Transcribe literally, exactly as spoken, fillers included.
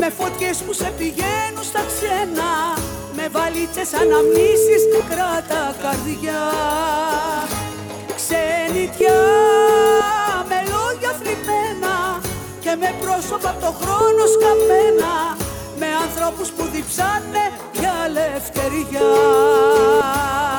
φωτιές που σε πηγαίνουν στα ξένα, με βαλίτσες αναμνήσεις, κράτα καρδιά. Ξενιτιά με λόγια θλιμμένα και με πρόσωπα απ' το χρόνο σκαμμένα, με ανθρώπους που διψάνε για ελευθεριά.